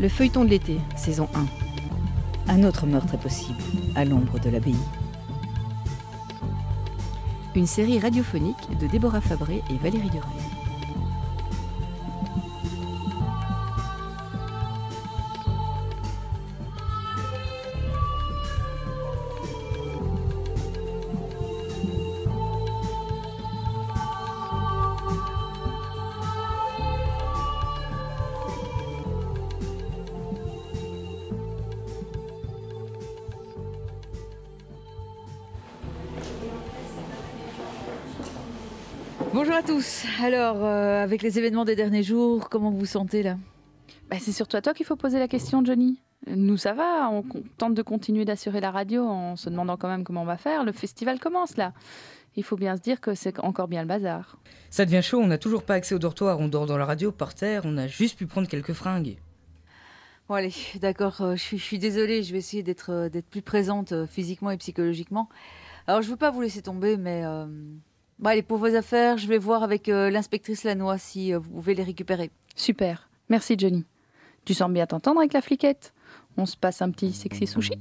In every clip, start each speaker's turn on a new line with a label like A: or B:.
A: Le feuilleton de l'été, saison 1.
B: Un autre meurtre est possible, à l'ombre de l'abbaye.
A: Une série radiophonique de Déborah Fabré et Valérie Durel.
C: Bonjour à tous. Alors, avec les événements des derniers jours, comment vous vous sentez là ?
D: C'est surtout à toi qu'il faut poser la question, Johnny. Nous, ça va, on tente de continuer d'assurer la radio en se demandant quand même comment on va faire. Le festival commence là. Il faut bien se dire que c'est encore bien le bazar.
E: Ça devient chaud, on n'a toujours pas accès au dortoir, on dort dans la radio, par terre, on a juste pu prendre quelques fringues.
C: Bon allez, d'accord, je suis désolée, je vais essayer d'être plus présente physiquement et psychologiquement. Alors, je ne veux pas vous laisser tomber, mais... allez, pour vos affaires, je vais voir avec l'inspectrice Lannoy si vous pouvez les récupérer.
D: Super, merci Johnny. Tu sens bien t'entendre avec la fliquette. On se passe un petit sexy sushi.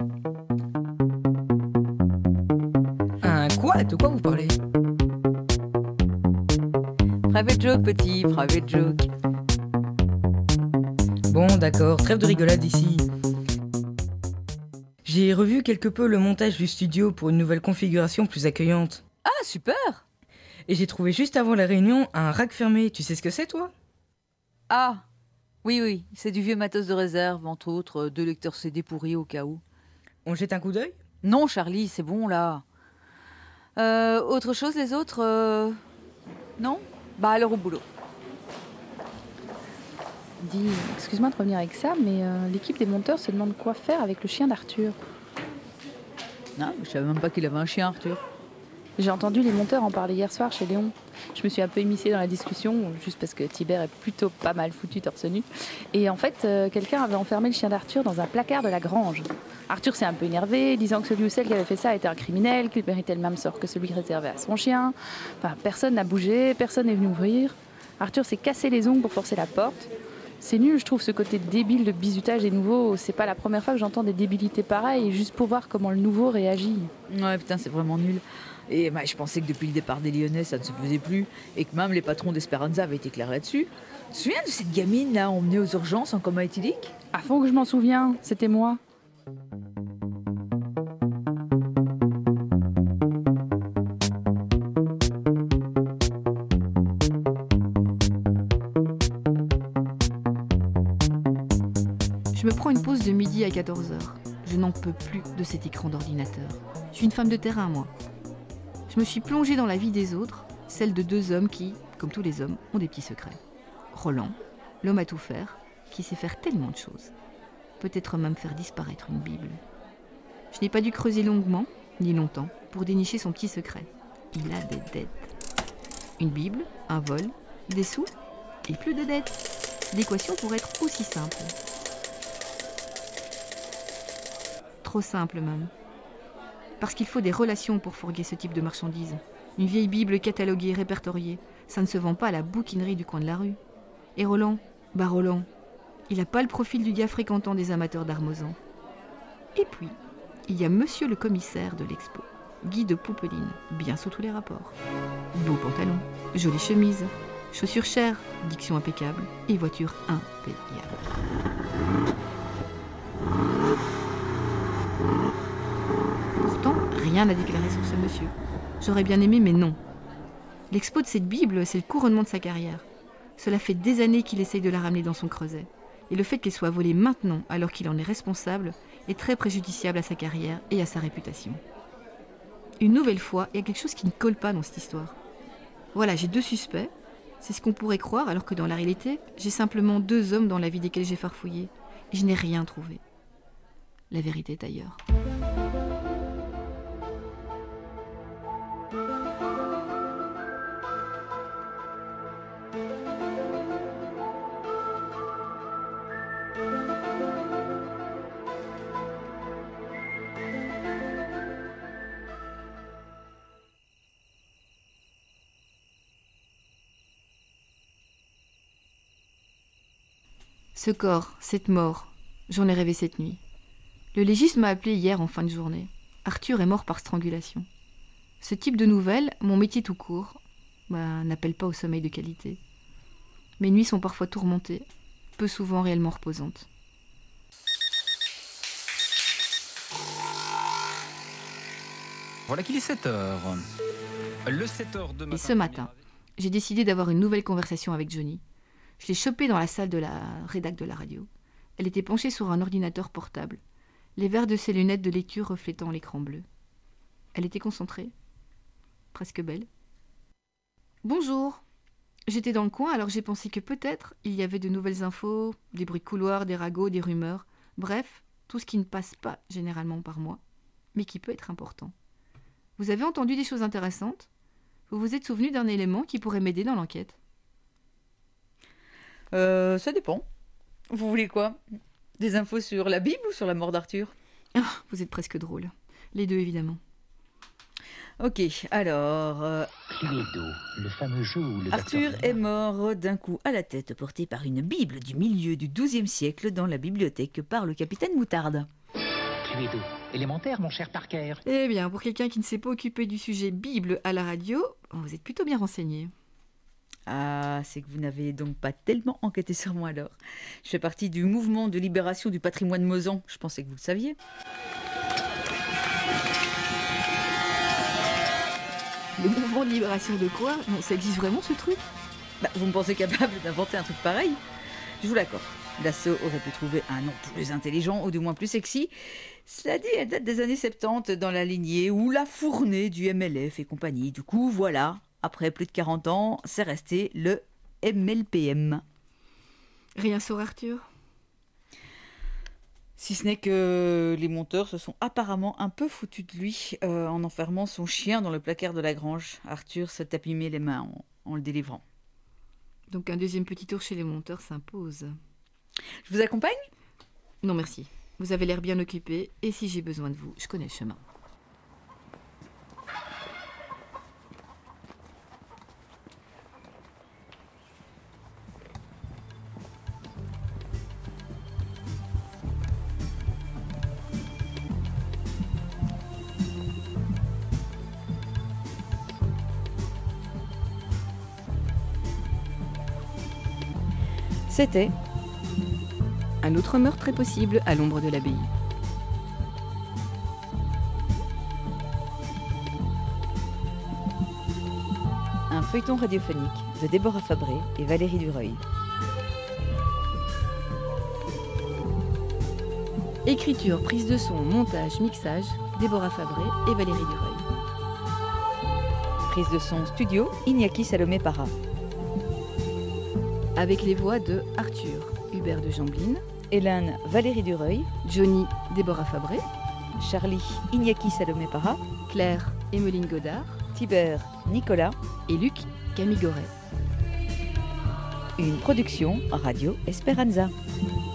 E: Un quoi ? De quoi vous parlez ?
C: Private joke, petit, private joke.
E: Bon, d'accord, trêve de rigolade ici. J'ai revu quelque peu le montage du studio pour une nouvelle configuration plus accueillante.
C: Ah, super !
E: Et j'ai trouvé juste avant la réunion un rack fermé. Tu sais ce que c'est, toi ?
C: Ah, oui, c'est du vieux matos de réserve, entre autres, 2 lecteurs CD pourris au cas où.
E: On jette un coup d'œil ?
C: Non, Charlie, c'est bon, là. Autre chose, les autres Non ? Alors au boulot.
D: Dis, excuse-moi de revenir avec ça, mais l'équipe des monteurs se demande quoi faire avec le chien d'Arthur.
C: Non, je savais même pas qu'il avait un chien, Arthur.
D: J'ai entendu les monteurs en parler hier soir chez Léon. Je me suis un peu immiscée dans la discussion, juste parce que Tibère est plutôt pas mal foutu torse nu. Et en fait, quelqu'un avait enfermé le chien d'Arthur dans un placard de la grange. Arthur s'est un peu énervé, disant que celui ou celle qui avait fait ça était un criminel, qu'il méritait le même sort que celui réservé à son chien. Enfin, personne n'a bougé, personne n'est venu ouvrir. Arthur s'est cassé les ongles pour forcer la porte. C'est nul, je trouve, ce côté débile de bizutage des nouveaux. C'est pas la première fois que j'entends des débilités pareilles, juste pour voir comment le nouveau réagit.
C: Ouais, putain, c'est vraiment nul. Et je pensais que depuis le départ des Lyonnais, ça ne se faisait plus, et que même les patrons d'Esperanza avaient été clairs là-dessus. Tu te souviens de cette gamine là, emmenée aux urgences en coma éthylique ?
D: À fond que je m'en souviens, c'était moi.
A: Je me prends une pause de midi à 14h. Je n'en peux plus de cet écran d'ordinateur. Je suis une femme de terrain, moi. Je me suis plongée dans la vie des autres, celle de 2 hommes qui, comme tous les hommes, ont des petits secrets. Roland, l'homme à tout faire, qui sait faire tellement de choses. Peut-être même faire disparaître une Bible. Je n'ai pas dû creuser longuement, ni longtemps, pour dénicher son petit secret. Il a des dettes. Une Bible, un vol, des sous et plus de dettes. L'équation pourrait être aussi simple. Trop simple même. Parce qu'il faut des relations pour fourguer ce type de marchandises. Une vieille Bible cataloguée, répertoriée, ça ne se vend pas à la bouquinerie du coin de la rue. Et Roland, Roland, il n'a pas le profil du gars fréquentant des amateurs d'armosans. Et puis, il y a monsieur le commissaire de l'expo, Guy de Poupeline, bien sous tous les rapports. Beau pantalon, jolie chemise, chaussures chères, diction impeccable et voiture impayable. Pourtant, rien n'a déclaré sur ce monsieur. J'aurais bien aimé, mais non. L'expo de cette Bible, c'est le couronnement de sa carrière. Cela fait des années qu'il essaye de la ramener dans son creuset. Et le fait qu'elle soit volée maintenant, alors qu'il en est responsable, est très préjudiciable à sa carrière et à sa réputation. Une nouvelle fois, il y a quelque chose qui ne colle pas dans cette histoire. Voilà, j'ai 2 suspects. C'est ce qu'on pourrait croire, alors que dans la réalité, j'ai simplement 2 hommes dans la vie desquels j'ai farfouillé. Et je n'ai rien trouvé. La vérité est ailleurs. Ce corps, cette mort, J'en ai rêvé cette nuit. Le légiste m'a appelé hier en fin de journée. Arthur est mort par strangulation. Ce type de nouvelles, mon métier tout court, n'appelle pas au sommeil de qualité. Mes nuits sont parfois tourmentées, peu souvent réellement reposantes.
F: Voilà qu'il est 7h. Le 7h de matin.
A: Et ce matin, j'ai décidé d'avoir une nouvelle conversation avec Johnny. Je l'ai chopée dans la salle de la rédac de la radio. Elle était penchée sur un ordinateur portable, les verres de ses lunettes de lecture reflétant l'écran bleu. Elle était concentrée, presque belle. Bonjour. J'étais dans le coin, alors j'ai pensé que peut-être il y avait de nouvelles infos, des bruits de couloir, des ragots, des rumeurs, bref, tout ce qui ne passe pas généralement par moi, mais qui peut être important. Vous avez entendu des choses intéressantes ? Vous vous êtes souvenu d'un élément qui pourrait m'aider dans l'enquête ?
C: Ça dépend. Vous voulez quoi ? Des infos sur la Bible ou sur la mort d'Arthur ?
A: Vous êtes presque drôle. Les deux, évidemment.
C: Ok, alors...
G: Cluedo, le fameux jeu où le
C: Arthur
G: docteur
C: est mort d'un coup à la tête porté par une Bible du milieu du XIIe siècle dans la bibliothèque par le capitaine Moutarde.
G: Cluedo, élémentaire, mon cher Parker.
A: Eh bien, pour quelqu'un qui ne s'est pas occupé du sujet Bible à la radio, vous êtes plutôt bien renseigné.
C: Ah, c'est que vous n'avez donc pas tellement enquêté sur moi alors. Je fais partie du mouvement de libération du patrimoine mosan. Je pensais que vous le saviez.
A: Le mouvement de libération de quoi ? Non, ça existe vraiment ce truc ?
C: Vous me pensez capable d'inventer un truc pareil ? Je vous l'accorde. L'assaut aurait pu trouver un nom plus intelligent ou du moins plus sexy. Cela dit, elle date des années 70 dans la lignée ou la fournée du MLF et compagnie. Du coup, voilà, après plus de 40 ans, c'est resté le MLPM.
A: Rien sur Arthur ?
C: Si ce n'est que les monteurs se sont apparemment un peu foutus de lui en enfermant son chien dans le placard de la grange. Arthur s'est abîmé les mains en le délivrant.
A: Donc un deuxième petit tour chez les monteurs s'impose.
C: Je vous accompagne ?
A: Non merci, vous avez l'air bien occupé et si j'ai besoin de vous, je connais le chemin.
B: C'était
A: Un autre meurtre est possible à l'ombre de l'abbaye.
B: un feuilleton radiophonique de Déborah Fabré et Valérie Dureuil.
A: Écriture, prise de son, montage, mixage, Déborah Fabré et Valérie Dureuil.
B: Prise de son studio, Iñaki Salomé Parra.
A: Avec les voix de Arthur, Hubert de Jambline,
B: Hélène, Valérie Dureuil.
A: Johnny, Déborah Fabré,
B: Charlie, Iñaki Salomé Parra.
A: Claire, Emmeline Godard
B: Tibert, Nicolas.
A: et Luc, Camille Goret.
B: Une production Radio Esperanza.